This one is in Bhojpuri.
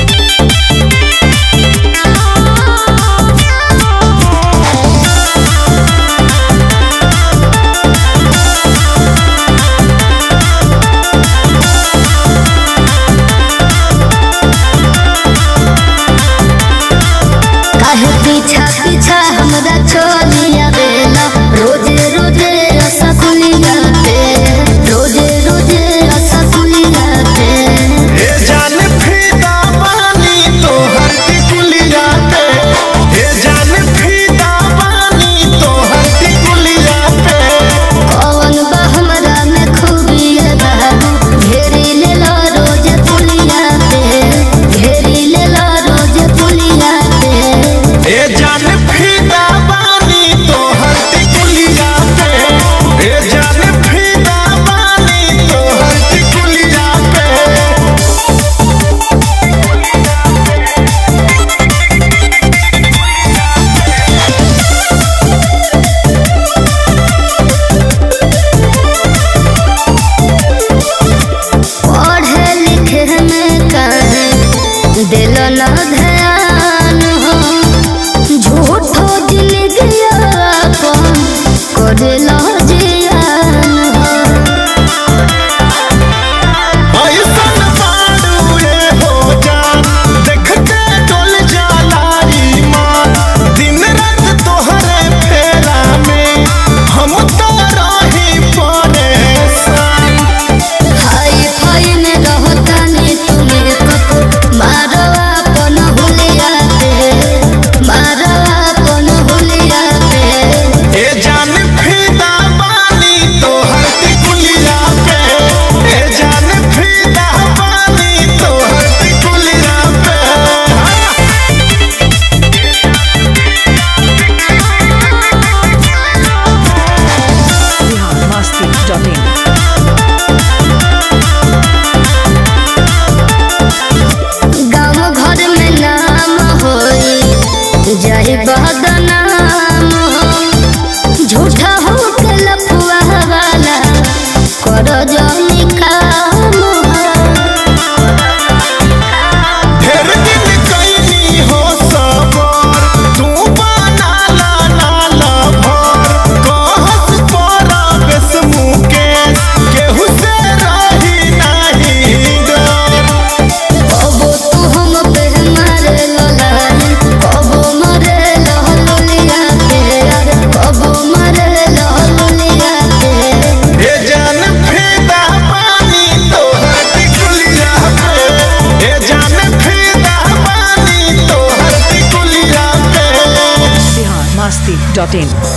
पीछा हमरा छोलिया बेला रोजे रोजे रसगुल्ला पे रोजे रोजे रसगुल्ला पे ए जान फिदा बानी तोहर टिकुलिया पे ए जान फिदा बानी तोहर टिकुलिया पे कौन बा हमरा में खूबिया बाबू घेरी लेला रोज पुलिया पे घेरी लेला रोज पुलिया पे ए जान फिदा बानी तोहर टिकुलिया पे ए जान फिदा बानी तोहर टिकुलिया पे पढ़े लिखे में काहे दिल न ध्यान हो झूठो जिंदगी अपन करेला जियान हो ऐसन बारू रे हो जान देखते डोल जाला ईमान दिन रात तोहरे फेरा में हम तो रही परेशान हाई फाई में रहतानी तुम्हें कपो मारो अपन हुलिया पे मारो अपन हुलिया पे ए जान फिदा बानी तोहर टिकुलिया पे ए जान फिदा बानी तोहर टिकुलिया पे biharmasti.in गाँव घर में नाम होई जाए बदनाम हो झूठा हो के लफुआ वाला करो जानी काम हो ढेर दिन कैनी हो सबर तू बनाला नाला भर कहस परा बेस मुकेश केहू से रही नहीं डर कबो तू हम पे मारे ललानी कबो मारे लहलुलिया पे अरे कबो मारे लहलुलिया पे ए जान फिदा बानी तोहर टिकुलिया पे ए जान फिदा बानी तोहर टिकुलिया पे biharmasti.in